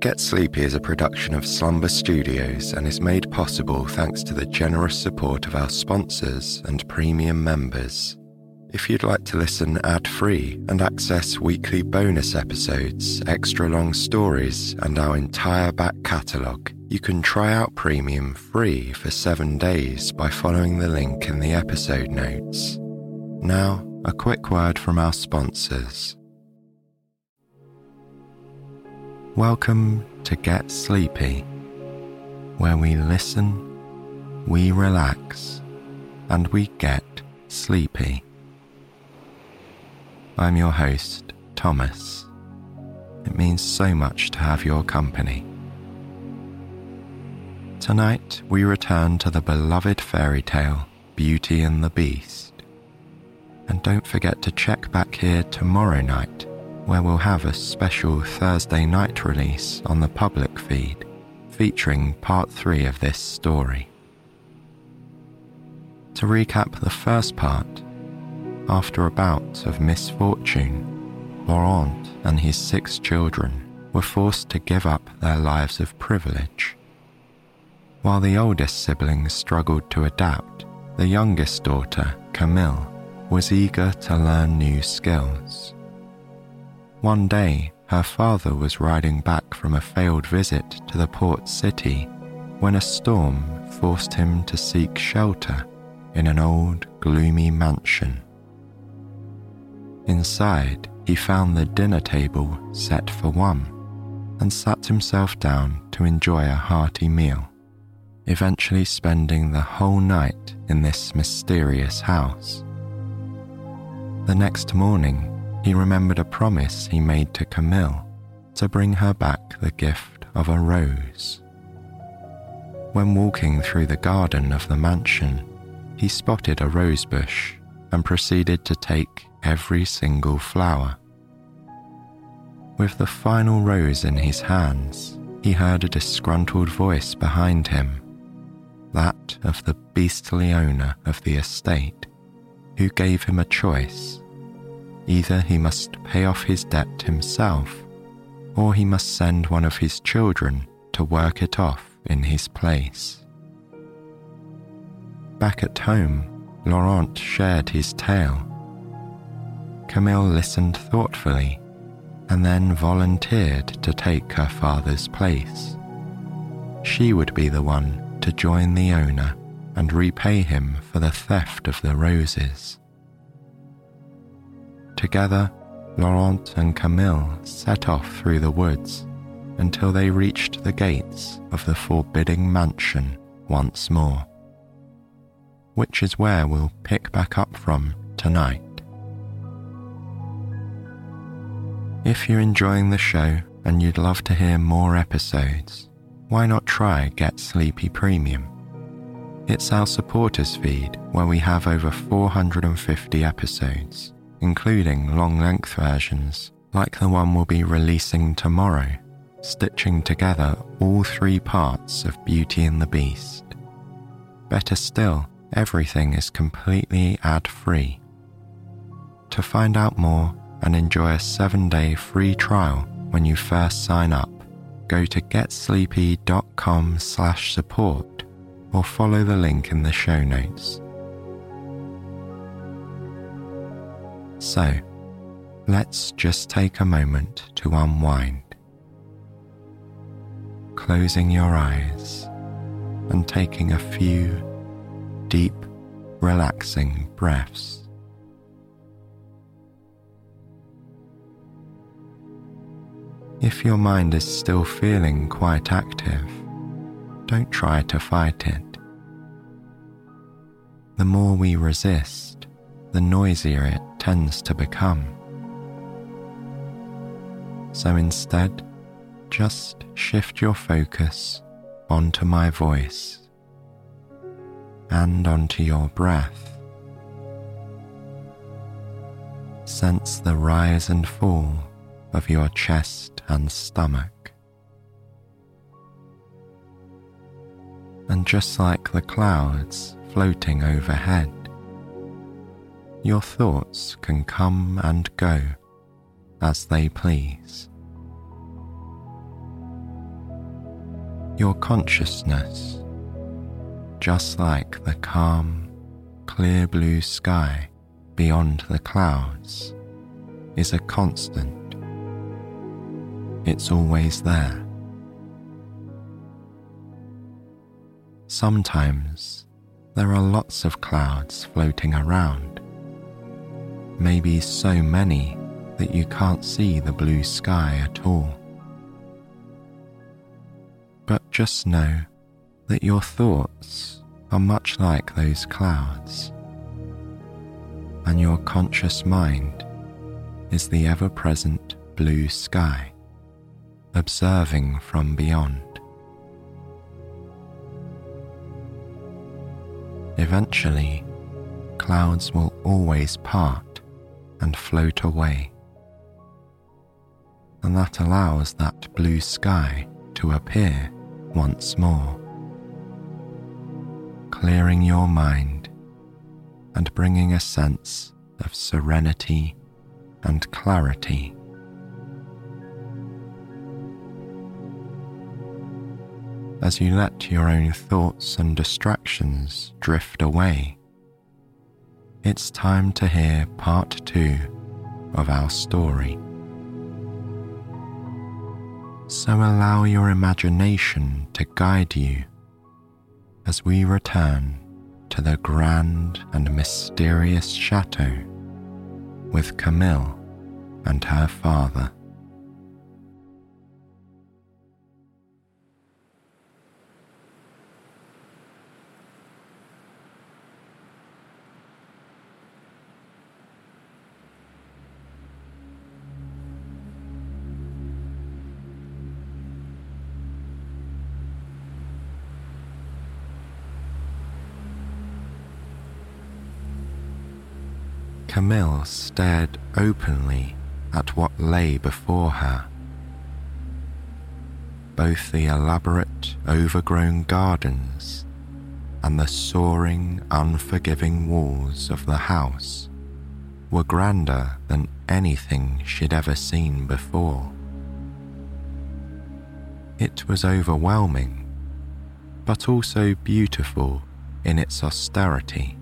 Get Sleepy is a production of Slumber Studios and is made possible thanks to the generous support of our sponsors and premium members. If you'd like to listen ad-free and access weekly bonus episodes, extra long stories, and our entire back catalogue, you can try out Premium free for 7 days by following the link in the episode notes. Now, a quick word from our sponsors. Welcome to Get Sleepy, where we listen, we relax, and we get sleepy. I'm your host, Thomas. It means so much to have your company. Tonight, we return to the beloved fairy tale, Beauty and the Beast. And don't forget to check back here tomorrow night, where we'll have a special Thursday night release on the public feed, featuring part 3 of this story. To recap the first part, after a bout of misfortune, Laurent and his 6 children were forced to give up their lives of privilege. While the oldest siblings struggled to adapt, the youngest daughter, Camille, was eager to learn new skills. One day, her father was riding back from a failed visit to the port city when a storm forced him to seek shelter in an old, gloomy mansion. Inside, he found the dinner table set for one and sat himself down to enjoy a hearty meal, eventually spending the whole night in this mysterious house. The next morning, he remembered a promise he made to Camille to bring her back the gift of a rose. When walking through the garden of the mansion, he spotted a rose bush and proceeded to take every single flower. With the final rose in his hands, he heard a disgruntled voice behind him, that of the beastly owner of the estate, who gave him a choice. Either he must pay off his debt himself, or he must send one of his children to work it off in his place. Back at home, Laurent shared his tale. Camille listened thoughtfully and then volunteered to take her father's place. She would be the one to join the owner and repay him for the theft of the roses. Together, Laurent and Camille set off through the woods until they reached the gates of the forbidding mansion once more, which is where we'll pick back up from tonight. If you're enjoying the show and you'd love to hear more episodes, why not try Get Sleepy Premium? It's our supporters feed where we have over 450 episodes, including long-length versions like the one we'll be releasing tomorrow, stitching together all 3 parts of Beauty and the Beast. Better still, everything is completely ad-free. To find out more and enjoy a 7-day free trial when you first sign up, go to getsleepy.com/support or follow the link in the show notes. So, let's just take a moment to unwind. Closing your eyes and taking a few deep, relaxing breaths. If your mind is still feeling quite active, don't try to fight it. The more we resist, the noisier it tends to become. So instead, just shift your focus onto my voice and onto your breath. Sense the rise and fall of your chest and stomach. And just like the clouds floating overhead, your thoughts can come and go as they please. Your consciousness, just like the calm, clear blue sky beyond the clouds, is a constant. It's always there. Sometimes there are lots of clouds floating around, maybe so many that you can't see the blue sky at all. But just know that your thoughts are much like those clouds, and your conscious mind is the ever-present blue sky, observing from beyond. Eventually, clouds will always part and float away, and that allows that blue sky to appear once more, clearing your mind and bringing a sense of serenity and clarity. As you let your own thoughts and distractions drift away, it's time to hear part 2 of our story. So allow your imagination to guide you as we return to the grand and mysterious chateau with Camille and her father. Camille stared openly at what lay before her. Both the elaborate, overgrown gardens and the soaring, unforgiving walls of the house were grander than anything she'd ever seen before. It was overwhelming, but also beautiful in its austerity.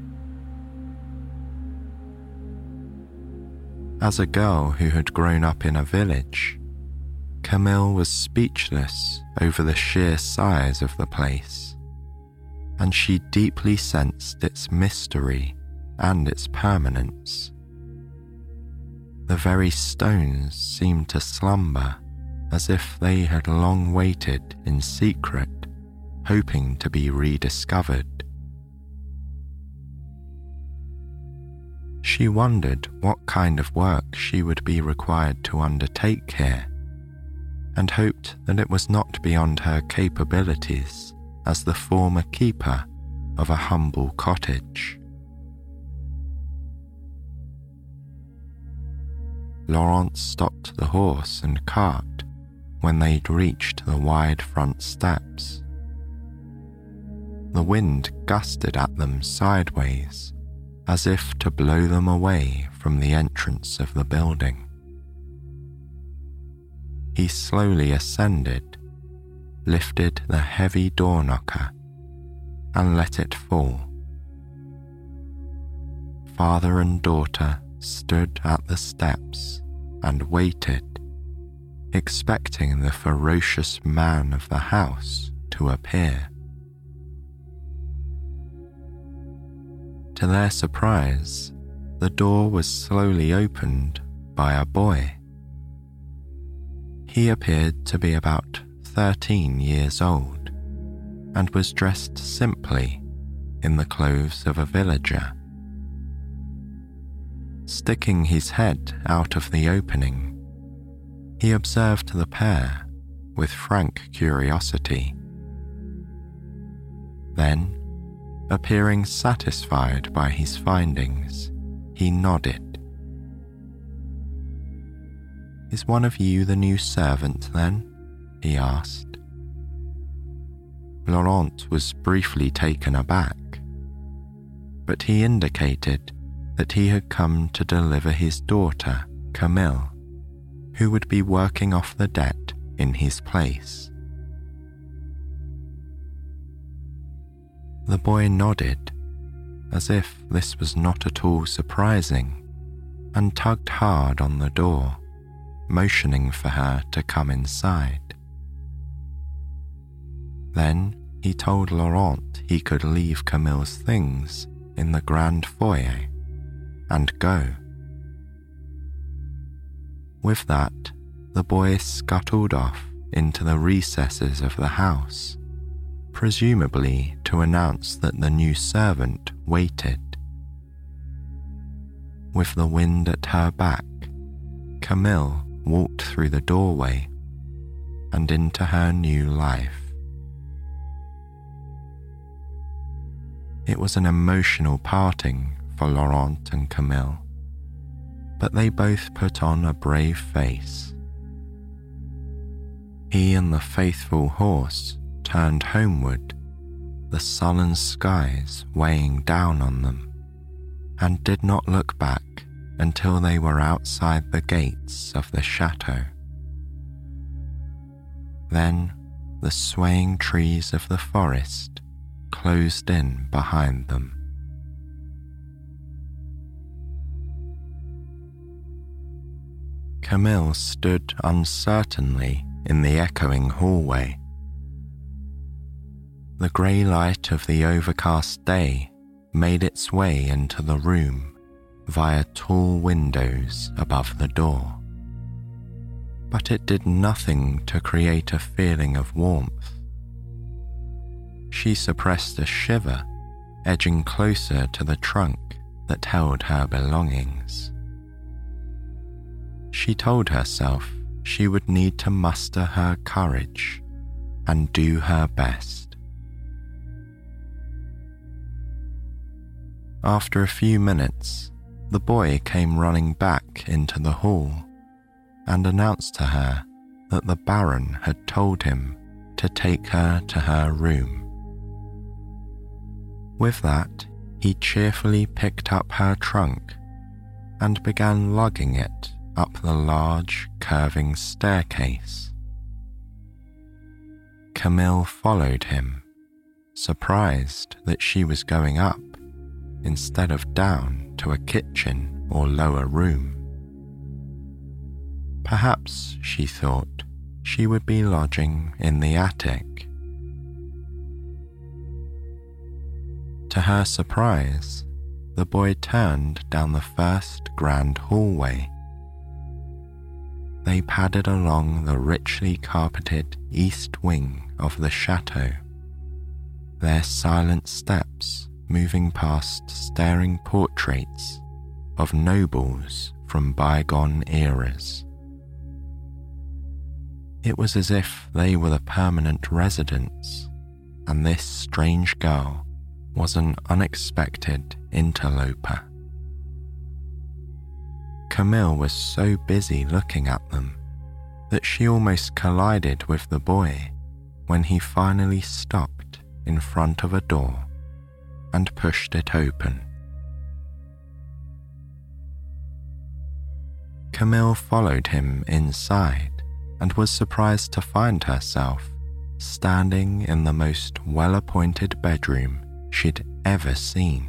As a girl who had grown up in a village, Camille was speechless over the sheer size of the place, and she deeply sensed its mystery and its permanence. The very stones seemed to slumber as if they had long waited in secret, hoping to be rediscovered. She wondered what kind of work she would be required to undertake here, and hoped that it was not beyond her capabilities as the former keeper of a humble cottage. Laurent stopped the horse and cart when they'd reached the wide front steps. The wind gusted at them sideways, as if to blow them away from the entrance of the building. He slowly ascended, lifted the heavy door knocker, and let it fall. Father and daughter stood at the steps and waited, expecting the ferocious man of the house to appear. To their surprise, the door was slowly opened by a boy. He appeared to be about 13 years old and was dressed simply in the clothes of a villager. Sticking his head out of the opening, he observed the pair with frank curiosity. Then, appearing satisfied by his findings, he nodded. "Is one of you the new servant, then?" he asked. Laurent was briefly taken aback, but he indicated that he had come to deliver his daughter, Camille, who would be working off the debt in his place. The boy nodded, as if this was not at all surprising, and tugged hard on the door, motioning for her to come inside. Then he told Laurent he could leave Camille's things in the grand foyer and go. With that, the boy scuttled off into the recesses of the house, presumably to announce that the new servant waited. With the wind at her back, Camille walked through the doorway and into her new life. It was an emotional parting for Laurent and Camille, but they both put on a brave face. He and the faithful horse turned homeward, the sullen skies weighing down on them, and did not look back until they were outside the gates of the chateau. Then the swaying trees of the forest closed in behind them. Camille stood uncertainly in the echoing hallway. The grey light of the overcast day made its way into the room via tall windows above the door, but it did nothing to create a feeling of warmth. She suppressed a shiver, edging closer to the trunk that held her belongings. She told herself she would need to muster her courage and do her best. After a few minutes, the boy came running back into the hall and announced to her that the Baron had told him to take her to her room. With that, he cheerfully picked up her trunk and began lugging it up the large, curving staircase. Camille followed him, surprised that she was going up instead of down to a kitchen or lower room. Perhaps, she thought, she would be lodging in the attic. To her surprise, the boy turned down the first grand hallway. They padded along the richly carpeted east wing of the chateau, their silent steps moving past staring portraits of nobles from bygone eras. It was as if they were the permanent residents, and this strange girl was an unexpected interloper. Camille was so busy looking at them that she almost collided with the boy when he finally stopped in front of a door and pushed it open. Camille followed him inside and was surprised to find herself standing in the most well-appointed bedroom she'd ever seen.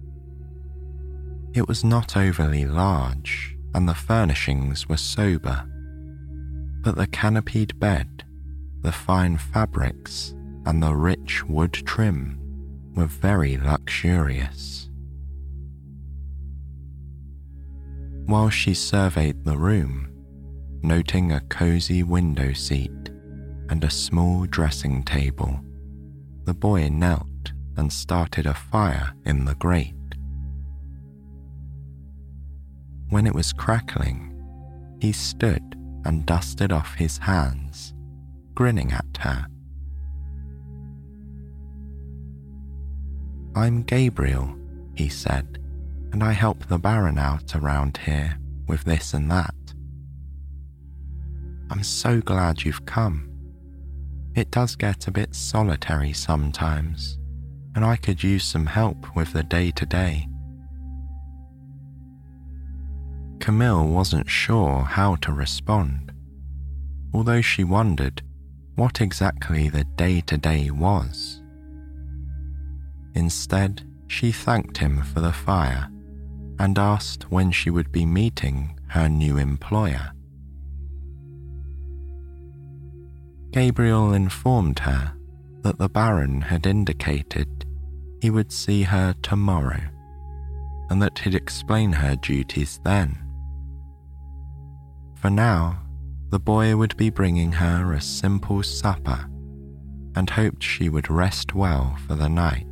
It was not overly large and the furnishings were sober, but the canopied bed, the fine fabrics, and the rich wood trim were very luxurious. While she surveyed the room, noting a cozy window seat and a small dressing table, the boy knelt and started a fire in the grate. When it was crackling, he stood and dusted off his hands, grinning at her. "I'm Gabriel," he said, "and I help the Baron out around here with this and that. I'm so glad you've come. It does get a bit solitary sometimes, and I could use some help with the day-to-day." Camille wasn't sure how to respond, although she wondered what exactly the day-to-day was. Instead, she thanked him for the fire and asked when she would be meeting her new employer. Gabriel informed her that the Baron had indicated he would see her tomorrow and that he'd explain her duties then. For now, the boy would be bringing her a simple supper and hoped she would rest well for the night.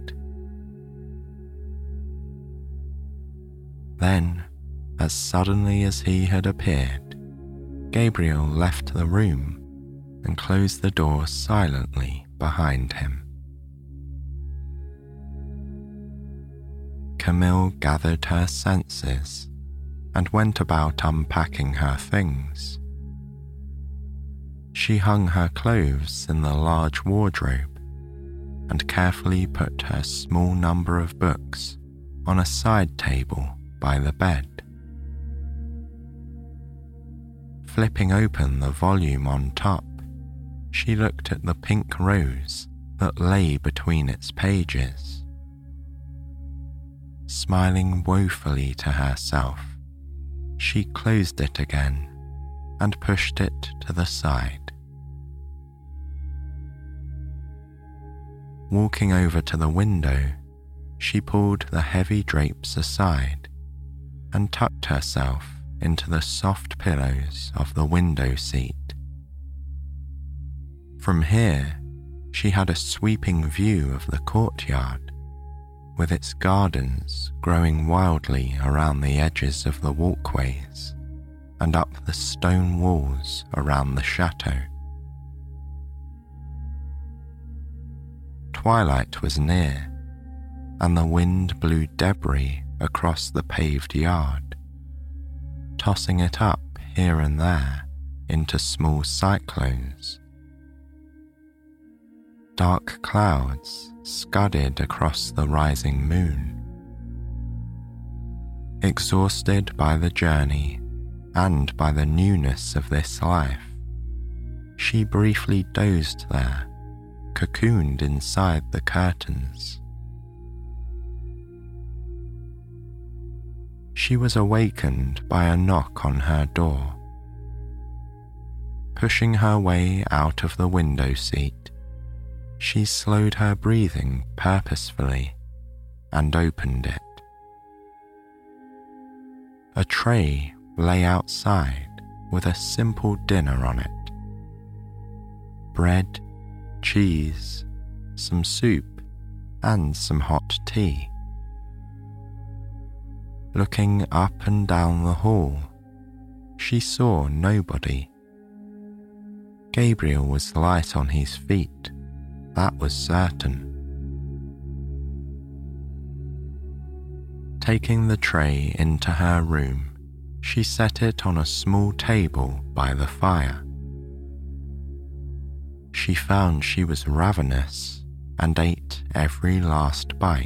Then, as suddenly as he had appeared, Gabriel left the room and closed the door silently behind him. Camille gathered her senses and went about unpacking her things. She hung her clothes in the large wardrobe and carefully put her small number of books on a side table by the bed. Flipping open the volume on top, she looked at the pink rose that lay between its pages. Smiling woefully to herself, she closed it again and pushed it to the side. Walking over to the window, she pulled the heavy drapes aside and tucked herself into the soft pillows of the window seat. From here, she had a sweeping view of the courtyard, with its gardens growing wildly around the edges of the walkways and up the stone walls around the chateau. Twilight was near, and the wind blew debris across the paved yard, tossing it up here and there into small cyclones. Dark clouds scudded across the rising moon. Exhausted by the journey and by the newness of this life, she briefly dozed there, cocooned inside the curtains. She was awakened by a knock on her door. Pushing her way out of the window seat, she slowed her breathing purposefully and opened it. A tray lay outside with a simple dinner on it. Bread, cheese, some soup, and some hot tea. Looking up and down the hall, she saw nobody. Gabriel was light on his feet, that was certain. Taking the tray into her room, she set it on a small table by the fire. She found she was ravenous and ate every last bite.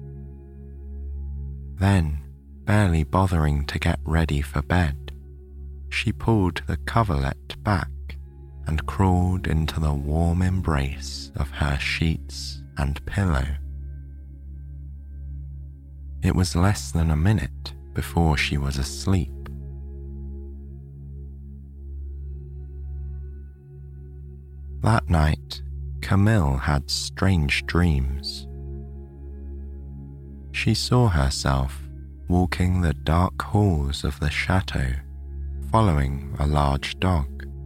Then, barely bothering to get ready for bed, she pulled the coverlet back and crawled into the warm embrace of her sheets and pillow. It was less than a minute before she was asleep. That night, Camille had strange dreams. She saw herself walking the dark halls of the chateau, following a large dog.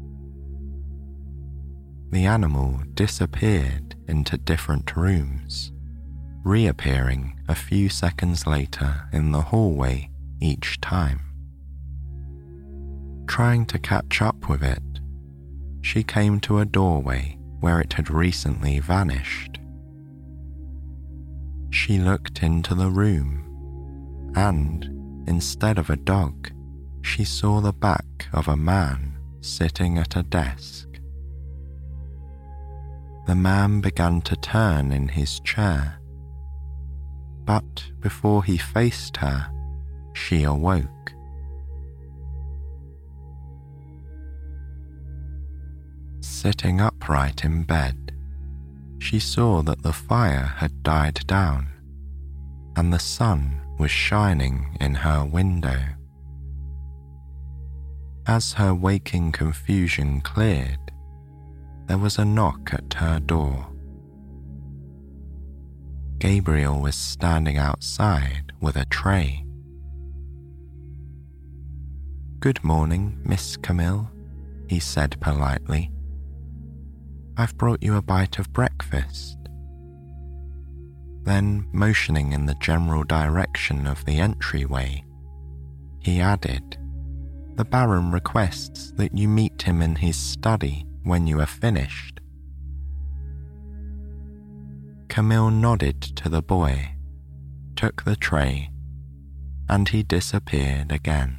The animal disappeared into different rooms, reappearing a few seconds later in the hallway each time. Trying to catch up with it, she came to a doorway where it had recently vanished. She looked into the room, and instead of a dog, she saw the back of a man sitting at a desk. The man began to turn in his chair, but before he faced her, she awoke. Sitting upright in bed, she saw that the fire had died down and the sun was shining in her window. As her waking confusion cleared, there was a knock at her door. Gabriel was standing outside with a tray. "Good morning, Miss Camille," he said politely. "I've brought you a bite of breakfast." Then, motioning in the general direction of the entryway, he added, "The Baron requests that you meet him in his study when you are finished." Camille nodded to the boy, took the tray, and he disappeared again.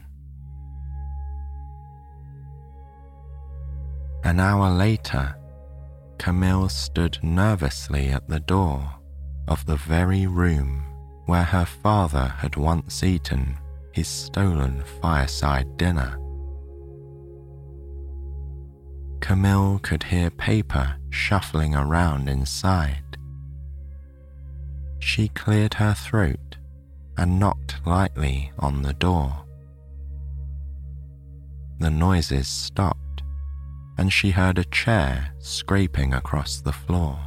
An hour later, Camille stood nervously at the door of the very room where her father had once eaten his stolen fireside dinner. Camille could hear paper shuffling around inside. She cleared her throat and knocked lightly on the door. The noises stopped, and she heard a chair scraping across the floor.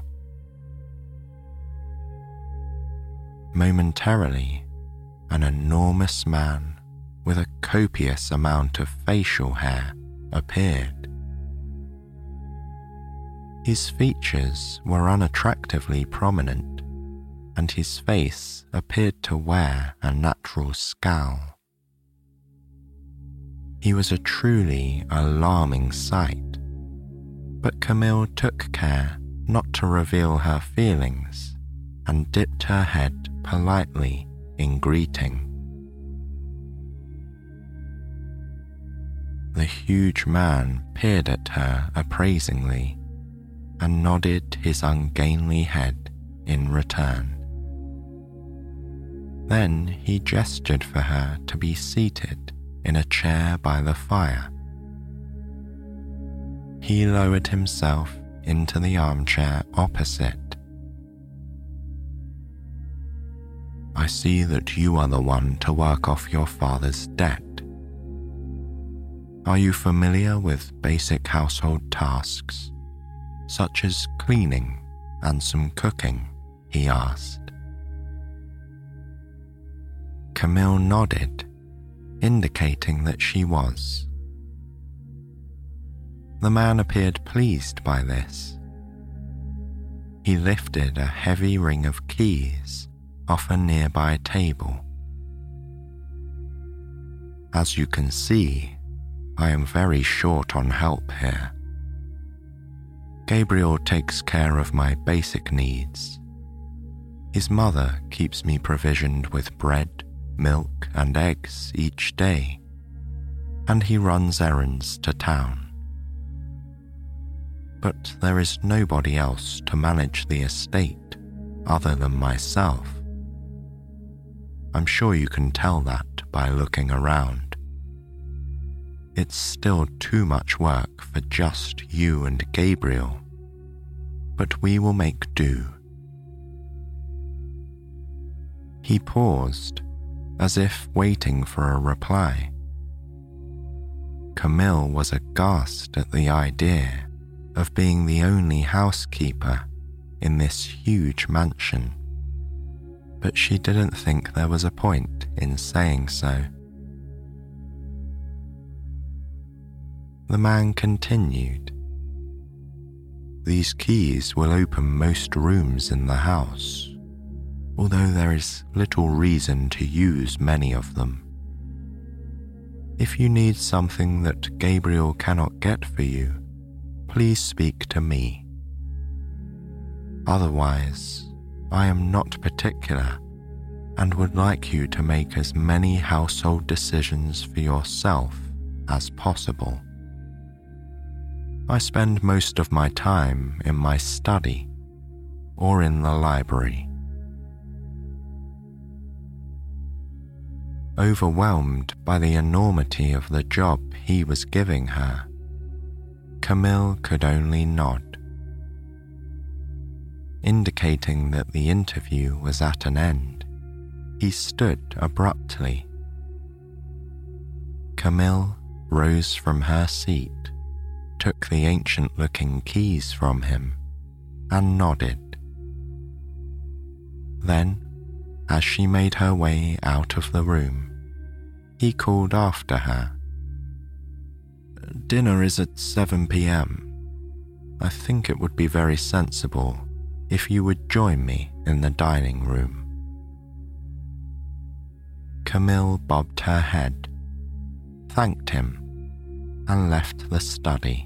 Momentarily, an enormous man with a copious amount of facial hair appeared. His features were unattractively prominent, and his face appeared to wear a natural scowl. He was a truly alarming sight, but Camille took care not to reveal her feelings and dipped her head politely in greeting. The huge man peered at her appraisingly and nodded his ungainly head in return. Then he gestured for her to be seated in a chair by the fire. He lowered himself into the armchair opposite. "I see that you are the one to work off your father's debt. Are you familiar with basic household tasks, such as cleaning and some cooking?" he asked. Camille nodded, indicating that she was. The man appeared pleased by this. He lifted a heavy ring of keys off a nearby table. "As you can see, I am very short on help here. Gabriel takes care of my basic needs. His mother keeps me provisioned with bread, milk, and eggs each day, and he runs errands to town. But there is nobody else to manage the estate other than myself. I'm sure you can tell that by looking around. It's still too much work for just you and Gabriel, but we will make do." He paused, as if waiting for a reply. Camille was aghast at the idea of being the only housekeeper in this huge mansion, but she didn't think there was a point in saying so. The man continued, "These keys will open most rooms in the house, although there is little reason to use many of them. If you need something that Gabriel cannot get for you, please speak to me. Otherwise, I am not particular and would like you to make as many household decisions for yourself as possible. I spend most of my time in my study or in the library." Overwhelmed by the enormity of the job he was giving her, Camille could only nod, indicating that the interview was at an end. he stood abruptly. Camille rose from her seat, took the ancient-looking keys from him, and nodded. Then, as she made her way out of the room, he called after her. "Dinner is at 7 p.m. I think it would be very sensible if you would join me in the dining room." Camille bobbed her head, thanked him, and left the study.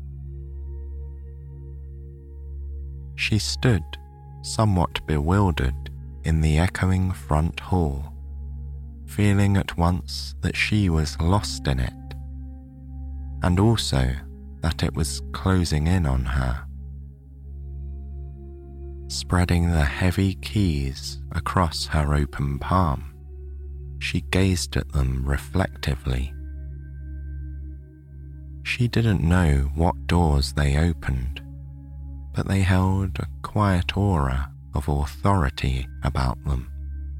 She stood, somewhat bewildered, in the echoing front hall, feeling at once that she was lost in it, and also that it was closing in on her. Spreading the heavy keys across her open palm, she gazed at them reflectively. She didn't know what doors they opened, but they held a quiet aura of authority about them.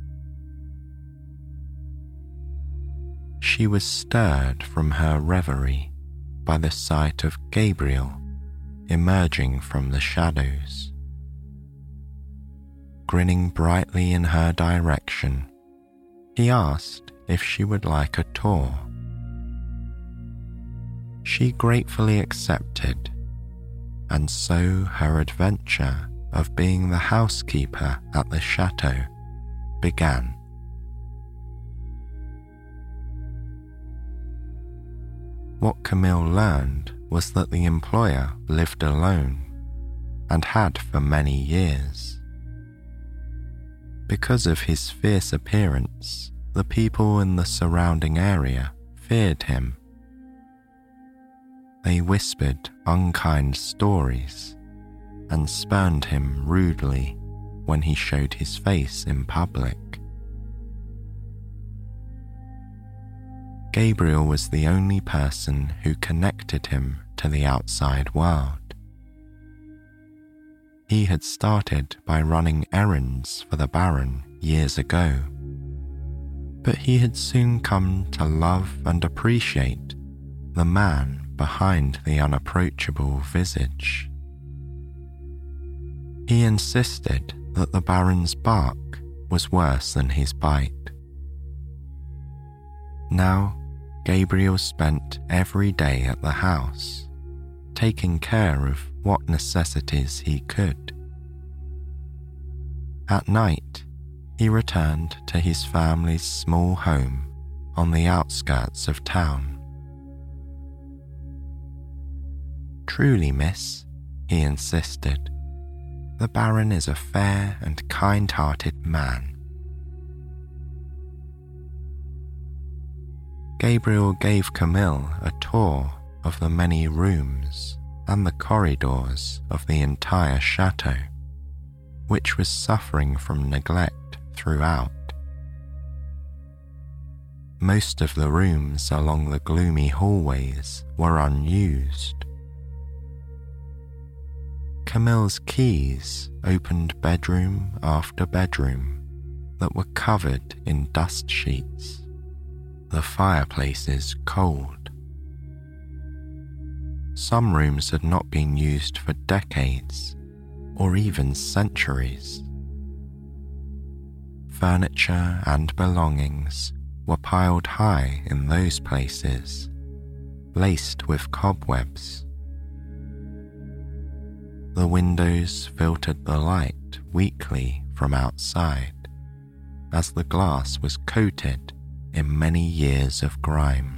She was stirred from her reverie by the sight of Gabriel emerging from the shadows. Grinning brightly in her direction, he asked if she would like a tour. She gratefully accepted, and so her adventure of being the housekeeper at the chateau began. What Camille learned was that the employer lived alone, and had for many years. Because of his fierce appearance, the people in the surrounding area feared him. They whispered unkind stories and spurned him rudely when he showed his face in public. Gabriel was the only person who connected him to the outside world. He had started by running errands for the Baron years ago, but he had soon come to love and appreciate the man behind the unapproachable visage. He insisted that the Baron's bark was worse than his bite. Now, Gabriel spent every day at the house, taking care of what necessities he could. At night, he returned to his family's small home on the outskirts of town. "Truly, miss," he insisted, "the Baron is a fair and kind-hearted man." Gabriel gave Camille a tour of the many rooms and the corridors of the entire chateau, which was suffering from neglect throughout. Most of the rooms along the gloomy hallways were unused. Camille's keys opened bedroom after bedroom that were covered in dust sheets, the fireplaces cold. Some rooms had not been used for decades or even centuries. Furniture and belongings were piled high in those places, laced with cobwebs. The windows filtered the light weakly from outside, as the glass was coated in many years of grime.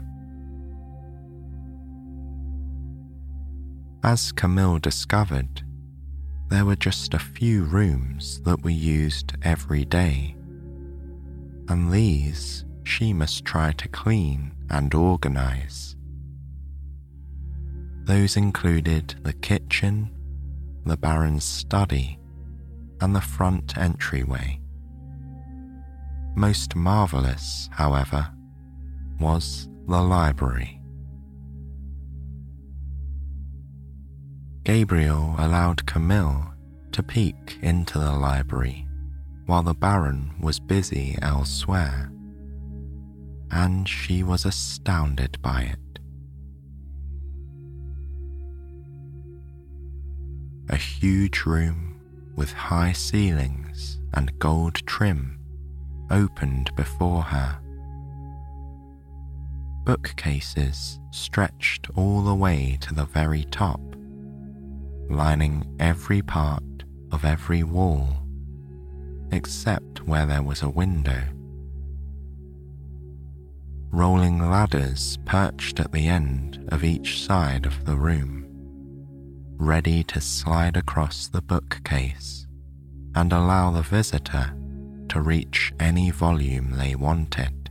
As Camille discovered, there were just a few rooms that were used every day, and these she must try to clean and organize. Those included the kitchen, the Baron's study, and the front entryway. Most marvelous, however, was the library. Gabriel allowed Camille to peek into the library while the Baron was busy elsewhere, and she was astounded by it. A huge room with high ceilings and gold trim opened before her. Bookcases stretched all the way to the very top, lining every part of every wall, except where there was a window. Rolling ladders perched at the end of each side of the room, ready to slide across the bookcase and allow the visitor to reach any volume they wanted.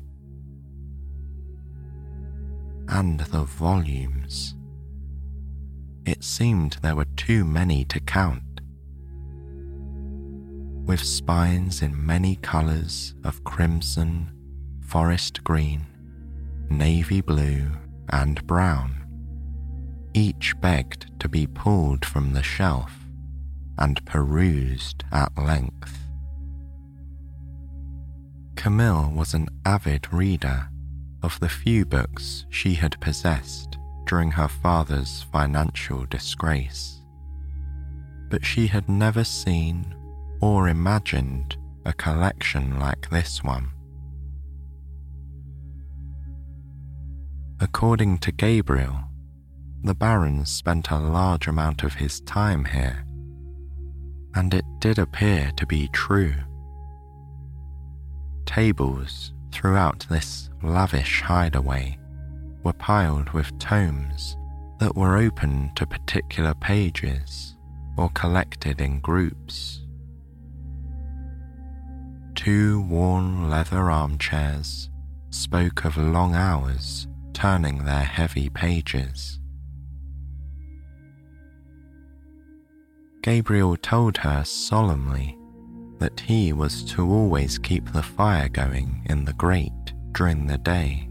And the volumes. It seemed there were too many to count. With spines in many colours of crimson, forest green, navy blue, and brown, each begged to be pulled from the shelf and perused at length. Camille was an avid reader of the few books she had possessed during her father's financial disgrace, but she had never seen or imagined a collection like this one. According to Gabriel, the Baron spent a large amount of his time here, and it did appear to be true. Tables throughout this lavish hideaway were piled with tomes that were open to particular pages or collected in groups. 2 worn leather armchairs spoke of long hours turning their heavy pages. Gabriel told her solemnly that he was to always keep the fire going in the grate during the day.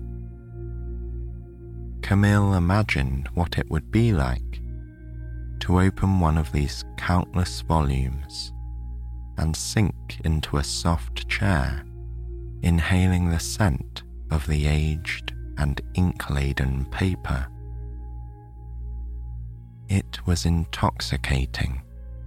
Camille imagined what it would be like to open one of these countless volumes and sink into a soft chair, inhaling the scent of the aged and ink-laden paper. It was intoxicating.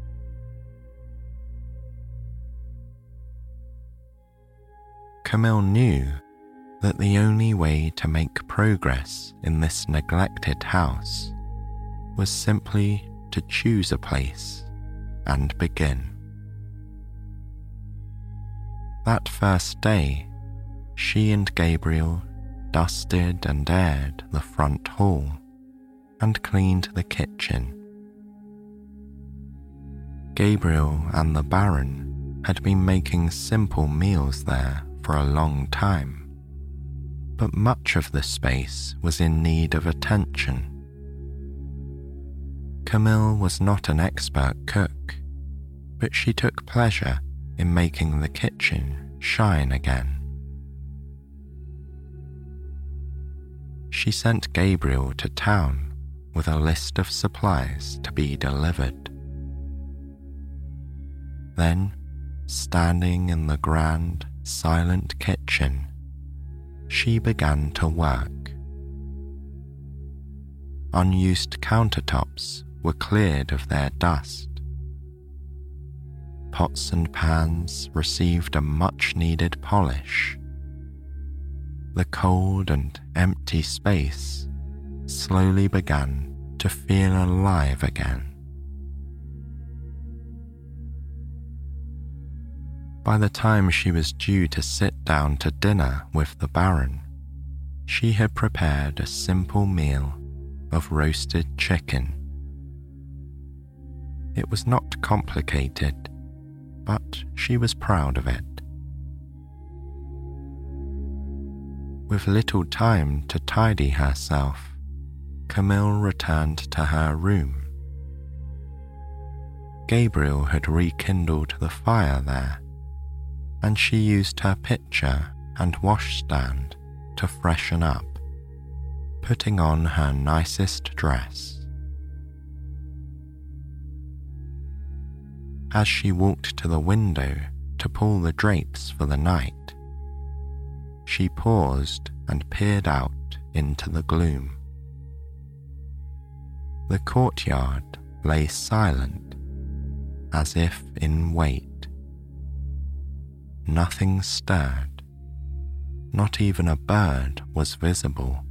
Camille knew that the only way to make progress in this neglected house was simply to choose a place and begin. That first day, she and Gabriel dusted and aired the front hall and cleaned the kitchen. Gabriel and the Baron had been making simple meals there for a long time, but much of the space was in need of attention. Camille was not an expert cook, but she took pleasure in making the kitchen shine again. She sent Gabriel to town with a list of supplies to be delivered. Then, standing in the grand, silent kitchen, she began to work. Unused countertops were cleared of their dust. Pots and pans received a much-needed polish. The cold and empty space slowly began to feel alive again. By the time she was due to sit down to dinner with the Baron, she had prepared a simple meal of roasted chicken. It was not complicated, but she was proud of it. With little time to tidy herself, Camille returned to her room. Gabriel had rekindled the fire there, and she used her pitcher and washstand to freshen up, putting on her nicest dress. As she walked to the window to pull the drapes for the night, she paused and peered out into the gloom. The courtyard lay silent, as if in wait. Nothing stirred, not even a bird was visible.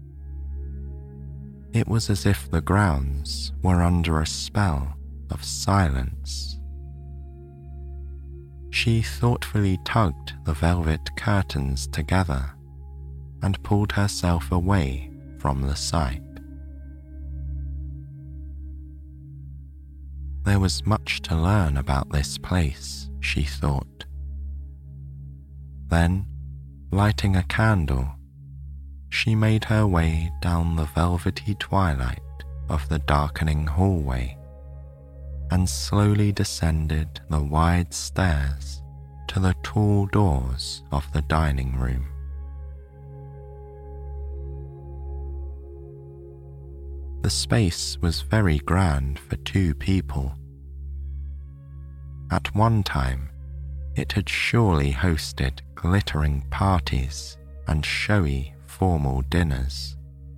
It was as if the grounds were under a spell of silence. She thoughtfully tugged the velvet curtains together and pulled herself away from the sight. There was much to learn about this place, she thought. Then, lighting a candle, she made her way down the velvety twilight of the darkening hallway and slowly descended the wide stairs to the tall doors of the dining room. The space was very grand for 2 people. At one time, it had surely hosted glittering parties and showy formal dinners.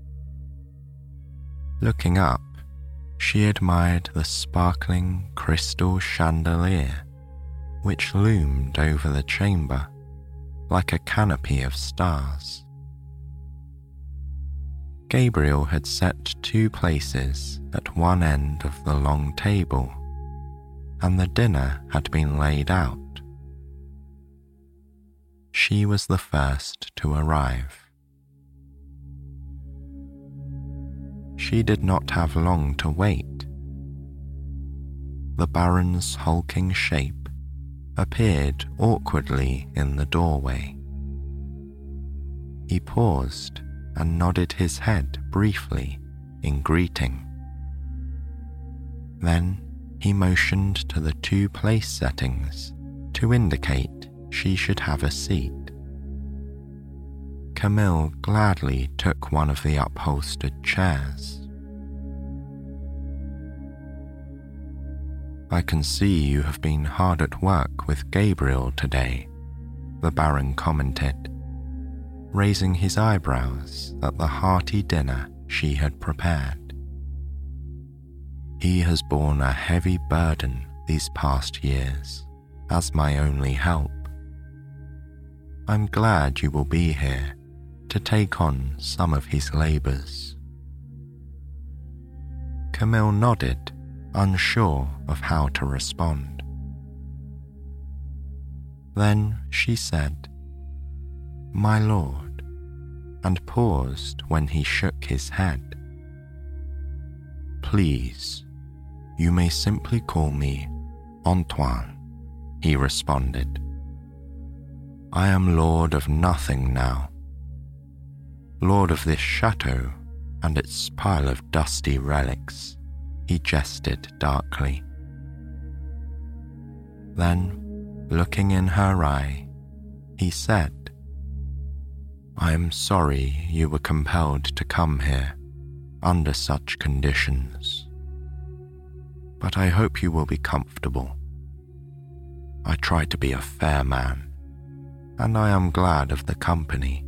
Looking up, she admired the sparkling crystal chandelier which loomed over the chamber like a canopy of stars. Gabriel had set 2 places at one end of the long table, and the dinner had been laid out. She was the first to arrive. She did not have long to wait. The Baron's hulking shape appeared awkwardly in the doorway. He paused and nodded his head briefly in greeting. Then he motioned to the 2 place settings to indicate she should have a seat. Camille gladly took one of the upholstered chairs. "I can see you have been hard at work with Gabriel today," the Baron commented, raising his eyebrows at the hearty dinner she had prepared. "He has borne a heavy burden these past years as my only help. I'm glad you will be here to take on some of his labours." Camille nodded, unsure of how to respond. Then she said, "My lord," and paused when he shook his head. "Please, you may simply call me Antoine," he responded. "I am lord of nothing now. Lord of this chateau and its pile of dusty relics," he jested darkly. Then, looking in her eye, he said, "I am sorry you were compelled to come here under such conditions, but I hope you will be comfortable. I try to be a fair man, and I am glad of the company."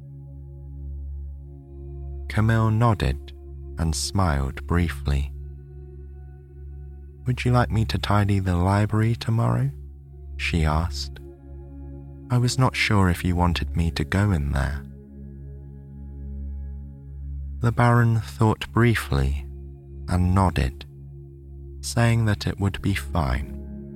Camille nodded and smiled briefly. "Would you like me to tidy the library tomorrow?" she asked. "I was not sure if you wanted me to go in there." The Baron thought briefly and nodded, saying that it would be fine.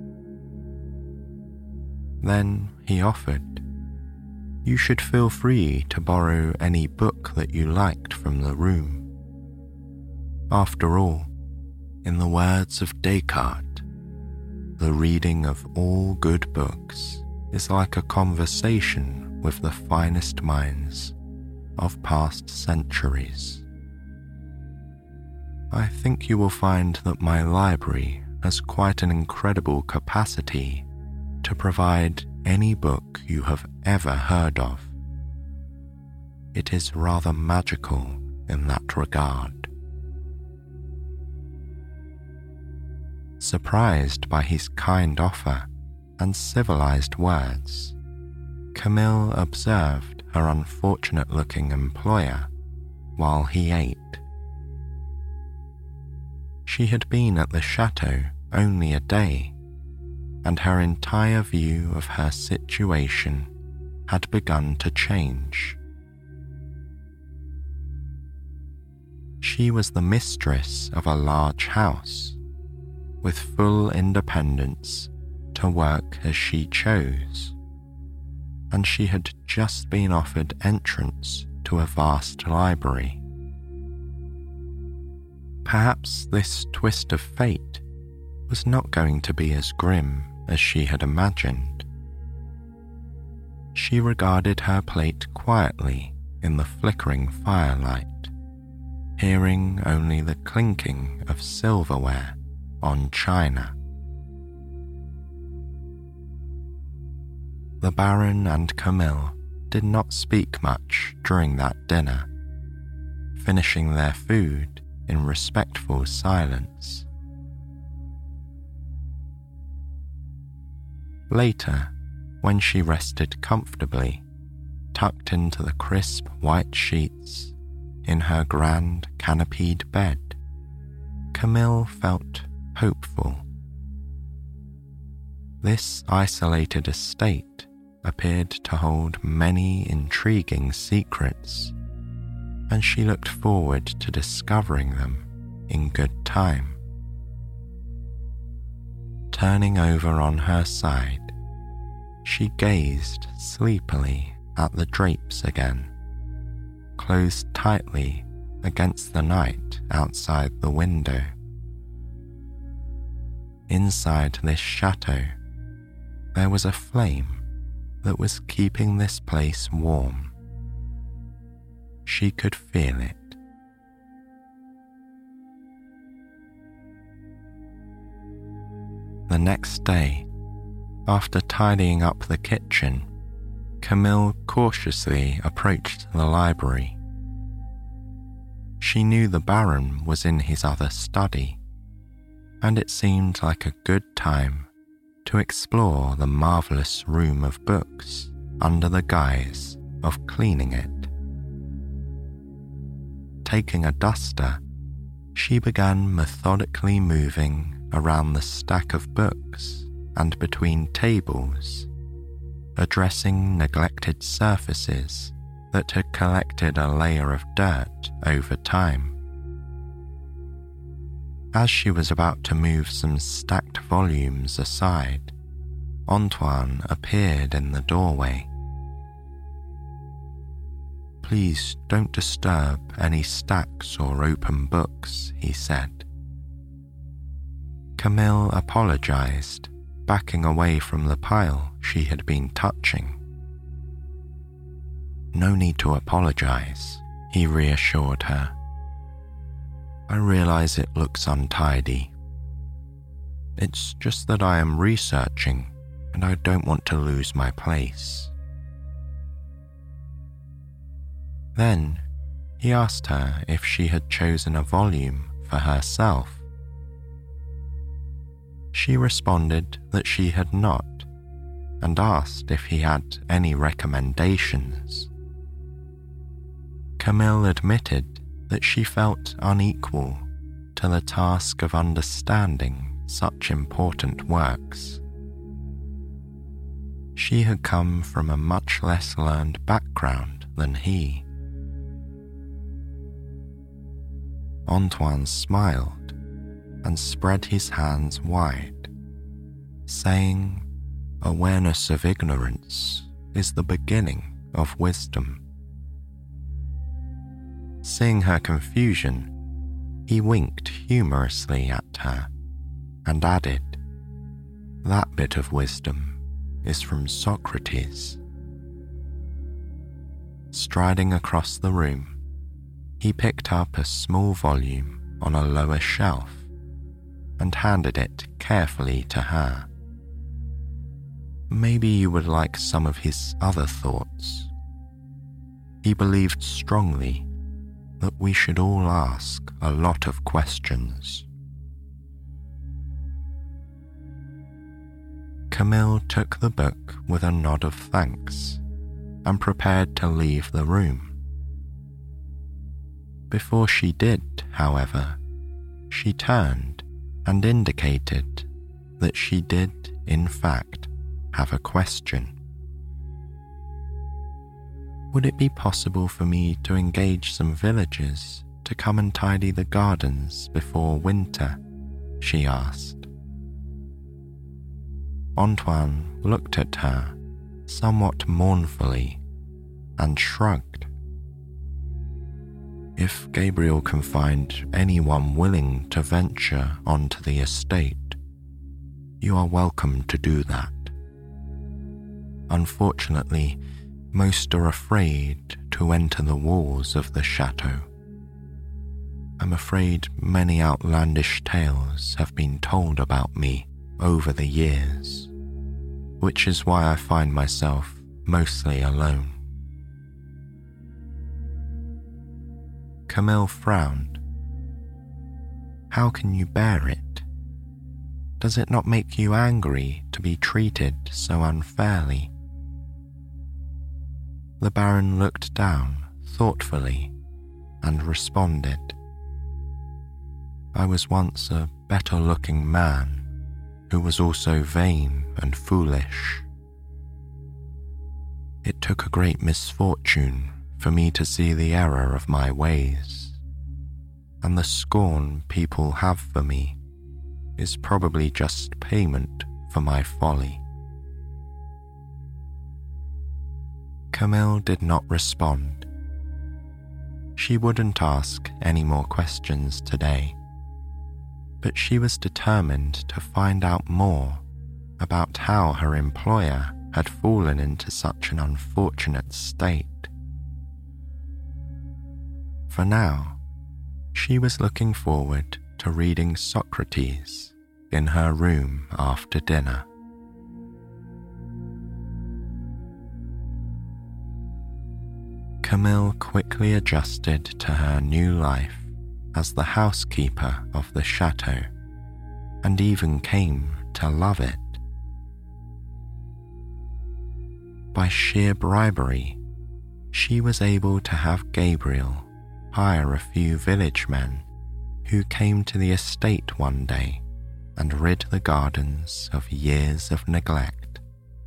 Then he offered, "You should feel free to borrow any book that you liked from the room. After all, in the words of Descartes, the reading of all good books is like a conversation with the finest minds of past centuries. I think you will find that my library has quite an incredible capacity to provide any book you have ever heard of. It is rather magical in that regard." Surprised by his kind offer and civilized words, Camille observed her unfortunate-looking employer while he ate. She had been at the chateau only a day, and her entire view of her situation had begun to change. She was the mistress of a large house, with full independence to work as she chose, and she had just been offered entrance to a vast library. Perhaps this twist of fate was not going to be as grim as she had imagined. She regarded her plate quietly in the flickering firelight, hearing only the clinking of silverware on china. The Baron and Camille did not speak much during that dinner, finishing their food in respectful silence. Later, when she rested comfortably, tucked into the crisp white sheets in her grand canopied bed, Camille felt hopeful. This isolated estate appeared to hold many intriguing secrets, and she looked forward to discovering them in good time. Turning over on her side, she gazed sleepily at the drapes again, closed tightly against the night outside the window. Inside this chateau, there was a flame that was keeping this place warm. She could feel it. The next day, after tidying up the kitchen, Camille cautiously approached the library. She knew the Baron was in his other study, and it seemed like a good time to explore the marvelous room of books under the guise of cleaning it. Taking a duster, she began methodically moving around the stack of books and between tables, addressing neglected surfaces that had collected a layer of dirt over time. As she was about to move some stacked volumes aside, Antoine appeared in the doorway. "Please don't disturb any stacks or open books," he said. Camille apologized, backing away from the pile she had been touching. "No need to apologize," he reassured her. "I realize it looks untidy. It's just that I am researching and I don't want to lose my place." Then he asked her if she had chosen a volume for herself. She responded that she had not, and asked if he had any recommendations. Camille admitted that she felt unequal to the task of understanding such important works. She had come from a much less learned background than he. Antoine smiled and spread his hands wide, saying, "Awareness of ignorance is the beginning of wisdom." Seeing her confusion, he winked humorously at her and added, "That bit of wisdom is from Socrates." Striding across the room, he picked up a small volume on a lower shelf and handed it carefully to her. "Maybe you would like some of his other thoughts." He believed strongly that we should all ask a lot of questions. Camille took the book with a nod of thanks and prepared to leave the room. Before she did, however, she turned and indicated that she did, in fact, have a question. Would it be possible for me to engage some villagers to come and tidy the gardens before winter? She asked. Antoine looked at her somewhat mournfully and shrugged. If Gabriel can find anyone willing to venture onto the estate, you are welcome to do that. Unfortunately, most are afraid to enter the walls of the chateau. I'm afraid many outlandish tales have been told about me over the years, which is why I find myself mostly alone. Camille frowned. How can you bear it? Does it not make you angry to be treated so unfairly? The Baron looked down thoughtfully and responded. I was once a better-looking man who was also vain and foolish. It took a great misfortune for me to see the error of my ways, and the scorn people have for me is probably just payment for my folly. Camille did not respond. She wouldn't ask any more questions today, but she was determined to find out more about how her employer had fallen into such an unfortunate state. For now, she was looking forward to reading Socrates in her room after dinner. Camille quickly adjusted to her new life as the housekeeper of the chateau, and even came to love it. By sheer bribery, she was able to have Gabriel hire a few village men who came to the estate one day and rid the gardens of years of neglect.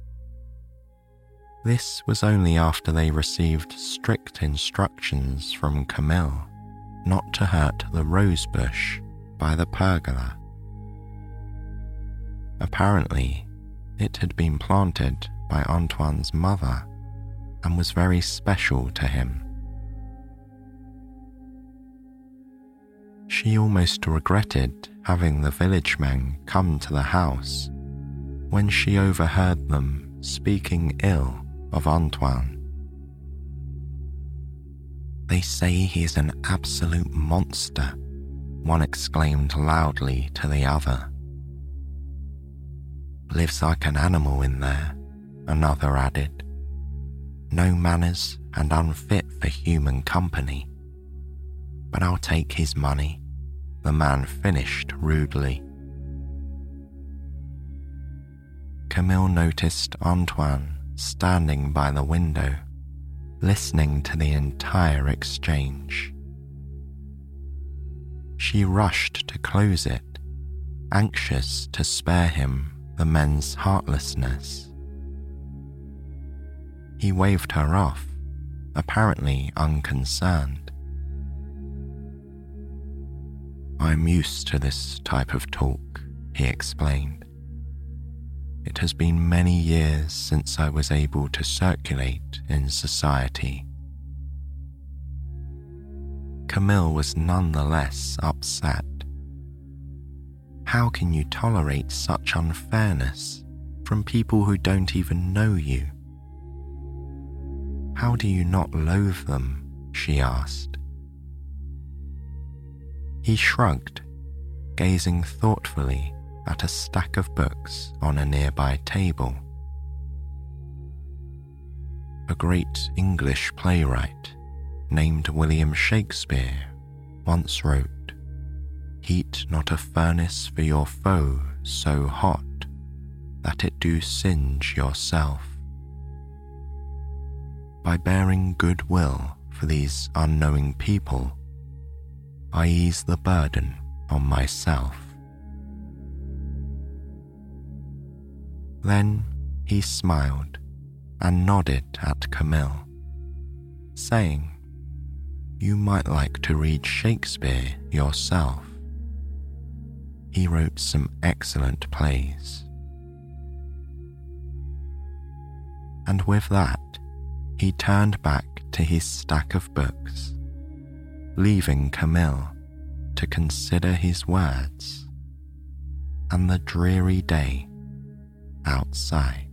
This was only after they received strict instructions from Camille not to hurt the rose bush by the pergola. Apparently, it had been planted by Antoine's mother and was very special to him. She almost regretted having the village men come to the house when she overheard them speaking ill of Antoine. They say he is an absolute monster, one exclaimed loudly to the other. Lives like an animal in there, another added. No manners and unfit for human company. But I'll take his money, the man finished rudely. Camille noticed Antoine standing by the window, listening to the entire exchange. She rushed to close it, anxious to spare him the men's heartlessness. He waved her off, apparently unconcerned. I'm used to this type of talk, he explained. It has been many years since I was able to circulate in society. Camille was nonetheless upset. How can you tolerate such unfairness from people who don't even know you? How do you not loathe them? She asked. He shrugged, gazing thoughtfully at a stack of books on a nearby table. A great English playwright named William Shakespeare once wrote, "Heat not a furnace for your foe so hot that it do singe yourself. By bearing good will for these unknowing people, I ease the burden on myself. Then he smiled and nodded at Camille, saying, "You might like to read Shakespeare yourself. He wrote some excellent plays." And with that, he turned back to his stack of books, leaving Camille to consider his words and the dreary day outside.